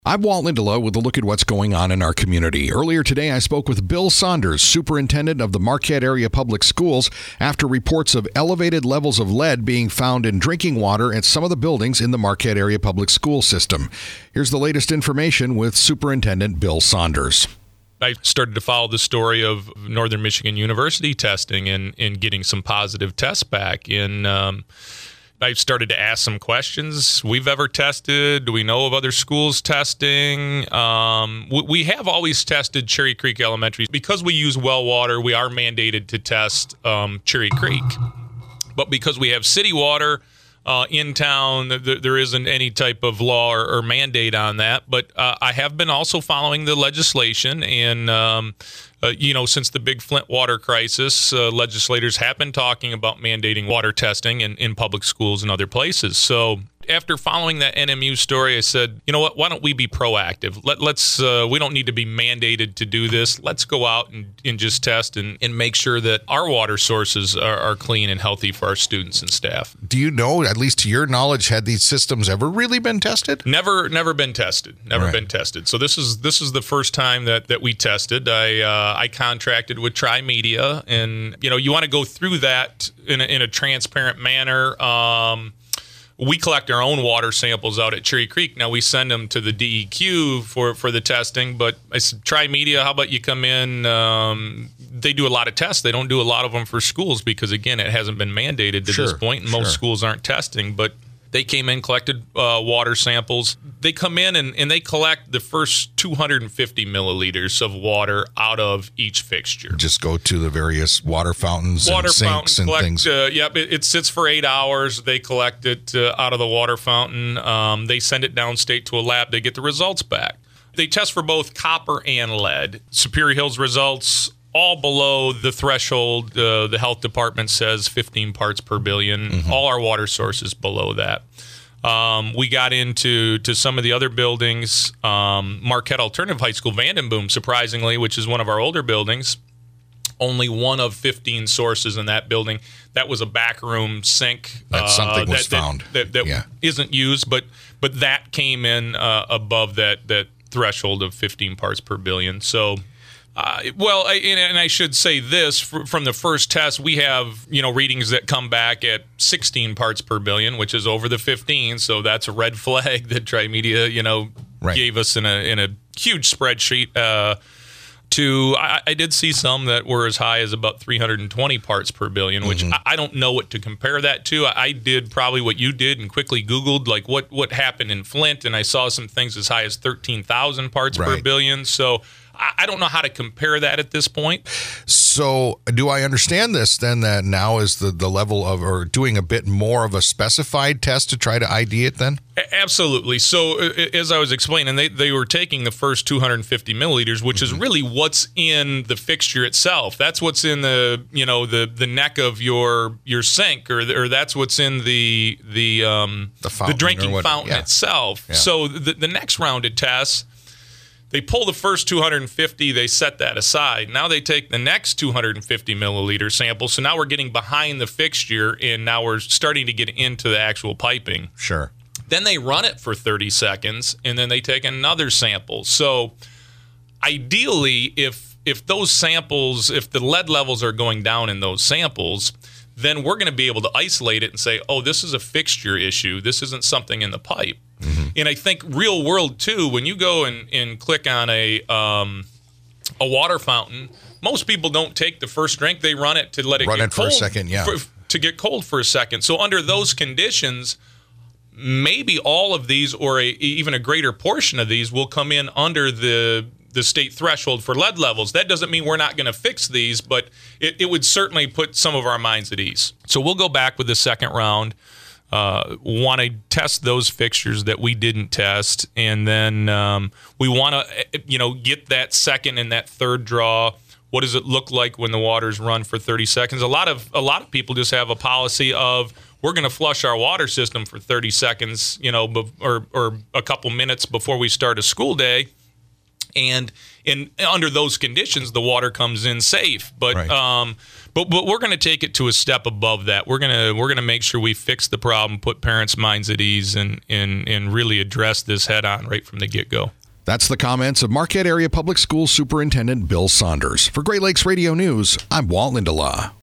I'm Walt Lindelow with a look at what's going on in our community. Earlier today, I spoke with Bill Saunders, superintendent of the Marquette Area Public Schools, after reports of elevated levels of lead being found in drinking water at some of the buildings in the Marquette Area Public School system. Here's the latest information with Superintendent Bill Saunders. I started to follow the story of Northern Michigan University testing and getting some positive tests back. I started to ask some questions. We've ever tested? Do we know of other schools testing? We have always tested Cherry Creek Elementary. Because we use well water, we are mandated to test Cherry Creek. But because we have city water in town, there isn't any type of law or mandate on that. But I have been also following the legislation, and since the big Flint water crisis, legislators have been talking about mandating water testing in public schools and other places. So after following that NMU story, I said, you know what, why don't we be proactive? Let's we don't need to be mandated to do this. Let's go out and just test and make sure that our water sources are clean and healthy for our students and staff. Do you know, at least to your knowledge, had these systems ever really been tested? Never been tested. Never been tested. So this is the first time that we tested. I contracted with Tri-Media, and you want to go through that in a transparent manner. We collect our own water samples out at Cherry Creek. Now we send them to the DEQ for the testing, but I said, Tri-Media, how about you come in? They do a lot of tests. They don't do a lot of them for schools because, again, it hasn't been mandated to this point, and most schools aren't testing. But they came in, collected water samples. They come in and they collect the first 250 milliliters of water out of each fixture. Just go to the various water fountains and sinks and things. It sits for 8 hours. They collect it out of the water fountain. They send it downstate to a lab. They get the results back. They test for both copper and lead. Superior Hills results all below the threshold. The health department says 15 parts per billion. Mm-hmm. All our water sources below that. We got into some of the other buildings. Marquette Alternative High School, Vandenboom, surprisingly, which is one of our older buildings, only one of 15 sources in that building. That was a backroom sink. Something was found. That isn't used, but that came in above that threshold of 15 parts per billion. So... and I should say this, from the first test, we have, readings that come back at 16 parts per billion, which is over the 15. So that's a red flag that Tri-Media, gave us in a huge spreadsheet. I did see some that were as high as about 320 parts per billion, which I don't know what to compare that to. I did probably what you did and quickly Googled like what happened in Flint, and I saw some things as high as 13,000 parts per billion. So I don't know how to compare that at this point. So do I understand this then, that now is the level of, or doing a bit more of a specified test to try to ID it then? Absolutely. So as I was explaining, they were taking the first 250 milliliters, which is really what's in the fixture itself. That's what's in the neck of your sink, or that's what's in the drinking fountain itself. Yeah. So the next round of tests, they pull the first 250, they set that aside. Now they take the next 250 milliliter sample. So now we're getting behind the fixture, and now we're starting to get into the actual piping. Sure. Then they run it for 30 seconds, and then they take another sample. So ideally, if those samples, if the lead levels are going down in those samples, then we're going to be able to isolate it and say, oh, this is a fixture issue. This isn't something in the pipe. Mm-hmm. And I think real world, too, when you go and click on a water fountain, most people don't take the first drink. They run it to let it get cold for a second, to get cold for a second. So under those conditions, maybe all of these, or even a greater portion of these, will come in under the state threshold for lead levels. That doesn't mean we're not going to fix these, but it would certainly put some of our minds at ease. So we'll go back with the second round. Want to test those fixtures that we didn't test, and then we want to get that second and that third draw. What does it look like when the water's run for 30 seconds? A lot of people just have a policy of, we're going to flush our water system for 30 seconds, or a couple minutes before we start a school day. And under those conditions, the water comes in safe. But Right. but we're going to take it to a step above that. We're gonna make sure we fix the problem, put parents' minds at ease, and really address this head on right from the get-go. That's the comments of Marquette Area Public Schools Superintendent Bill Saunders. For Great Lakes Radio News, I'm Walt Lindela.